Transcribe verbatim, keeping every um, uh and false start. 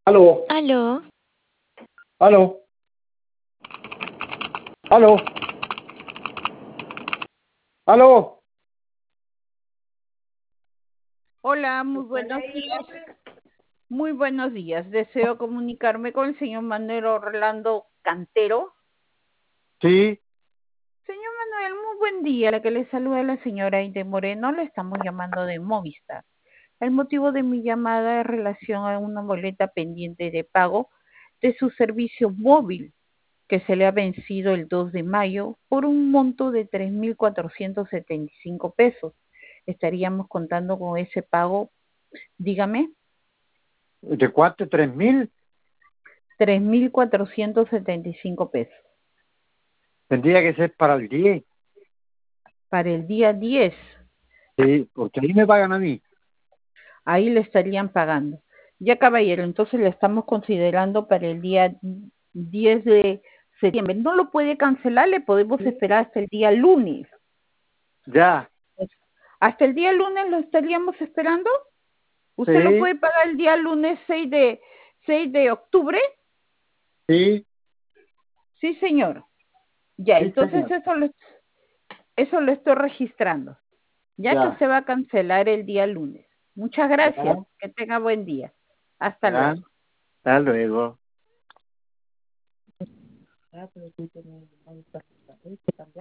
Aló, Aló, aló, aló, aló. Hola, muy buenos días. Muy buenos días. Deseo comunicarme con el señor Manuel Orlando Cantero. Sí, Señor Manuel, muy buen día. La que le saluda la señora Aide Moreno, le estamos llamando de Movistar. El motivo de mi llamada es relación a una boleta pendiente de pago de su servicio móvil que se le ha vencido el dos de mayo por un monto de tres mil cuatrocientos setenta y cinco pesos. Estaríamos contando con ese pago, dígame. ¿de cuánto? ¿Tres mil? Tres mil cuatrocientos setenta y cinco pesos Tendría que ser para el diez. para el día diez. Sí, porque ahí me pagan a mí. Ahí le estarían pagando. Ya, caballero, entonces le estamos considerando para el día diez de septiembre. No lo puede cancelar, le podemos esperar hasta el día lunes. Ya, ¿Hasta el día lunes lo estaríamos esperando? ¿Usted lo sí, puede pagar el día lunes seis de, seis de octubre? sí, Sí, señor. Ya, sí, entonces señor. eso lo, eso lo estoy registrando. Ya que Ya, usted va a cancelar el día lunes. Muchas ya, gracias. Que tenga buen día. Hasta ya. luego. Hasta luego.